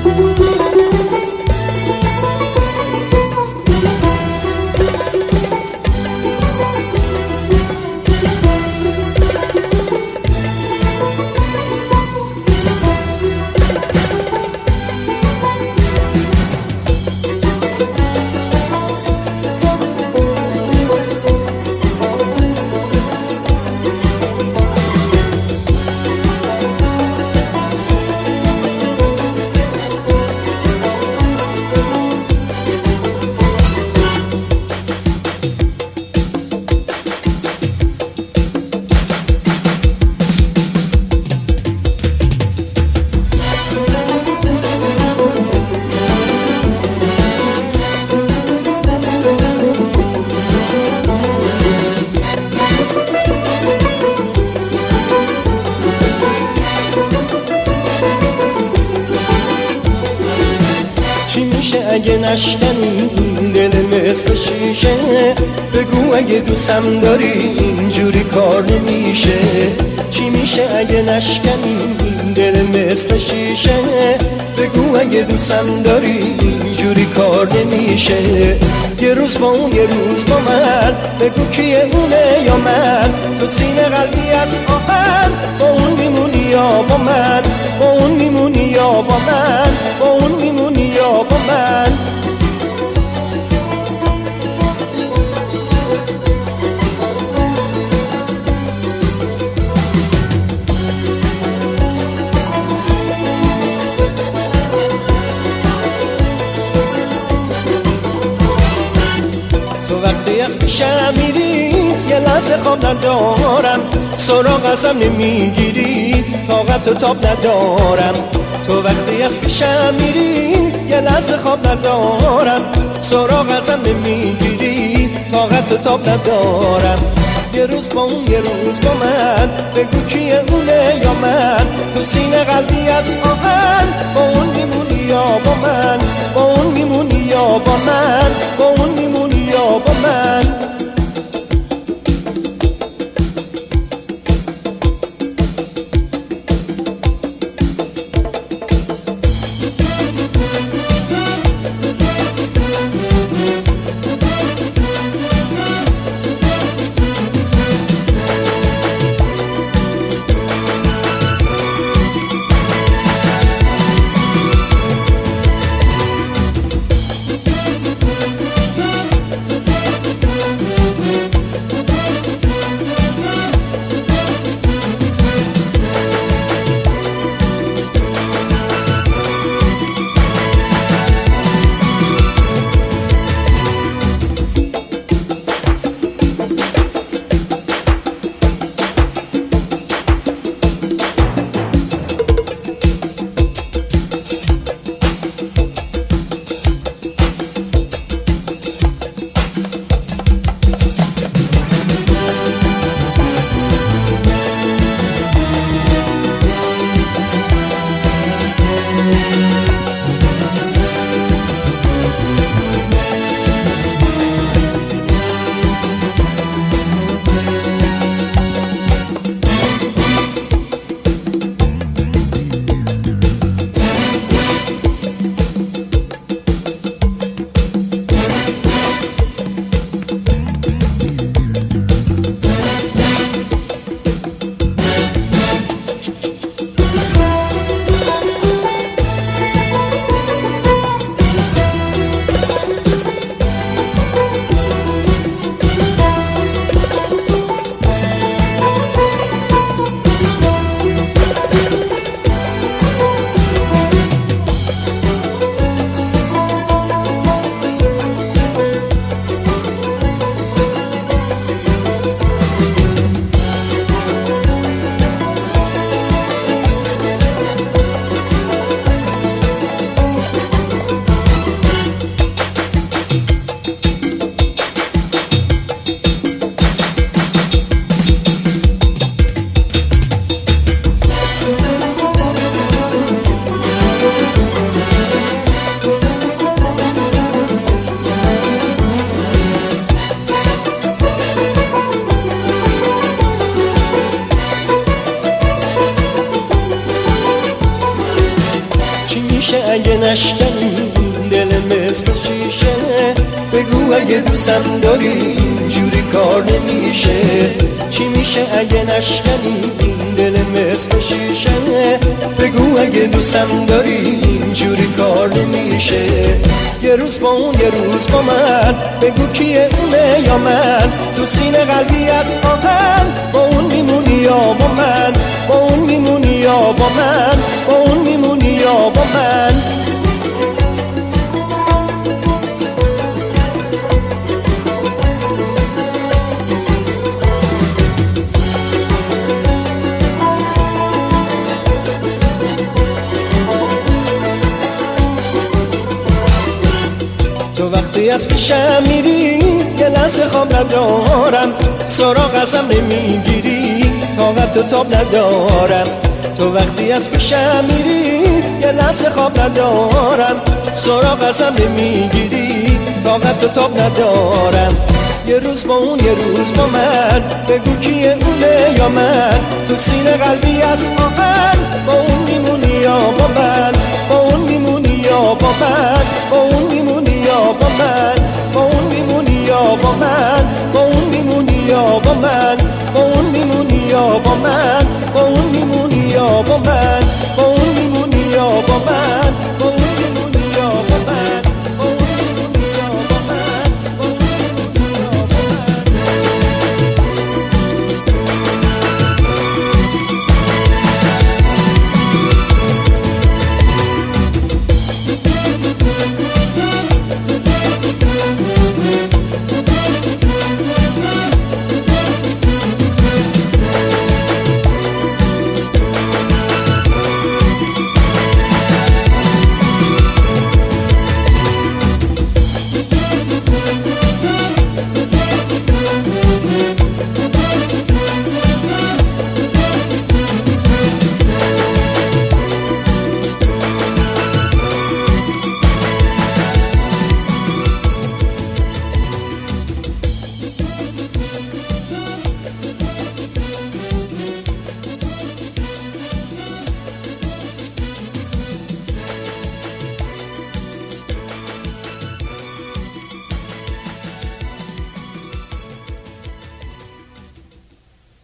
اگه نشکنی دل مثل شیشه، بگو اگه دوستم داری اینجوری کار نمیشه. چی میشه اگه نشکنی دل مثل شیشه، بگو اگه دوستم داری اینجوری کار نمیشه. یه روز با اون یه روز با من، بگو کیه اونه یا من، تو سینه قلبی از آهن، با اون میمونی یا با من، با اون میمونی یا با من، با اون میمونی یا با من. تو وقتی از پیشم میری یه لحظه خواب ندارم، سراغ ازم نمیگیری طاقت و تاب ندارم. تو وقتی از پیشم میری یه لحظه خواب ندارم، سراغ ازم نمیگیری طاقت و تاب ندارم. یه روز با اون یه روز با من، بگو کیه اونه یا من، تو سینه قلبی از آهن، با اون میمونی یا با من، با اون میمونی یا با من، با اون میمونی یا با من. میشه اگه نشکنی دل مثل شیشه؟ بگو اگه دوستم داری اینجوری کار نمیشه. چی میشه اگه نشکنی دل مثل شیشه؟ بگو اگه دوستم داری اینجوری کار نمیشه. یه روز با اون یه روز با من، بگو کیه اونه یا من؟ تو سینه قلبی از آهن، با اون میمونی یا با من؟ با اون میمونی یا با من؟ با اون میمونی یا با من؟ تو وقتی از پیشم میری یه لحظه خواب ندارم، سراغ ازم نمیگیری، طاقت و تاب ندارم. تو وقتی از پیشم میری یه لحظه خواب ندارم، سراغ ازم نمیگیری، طاقت و تاب ندارم. یه روز با اون یه روز با من، بگو کیه اونه یا من؟ تو سینه قلبی از آهن، با اون میمونی یا با من؟ با اون میمونی یا با من؟ با اون میمونی یا با من؟ با اون میمونی یا با من؟ با اون میمونی یا با من؟ با اون میمونی یا با من؟ با اون میمونی یا با من؟ با اون میمونی یا با من؟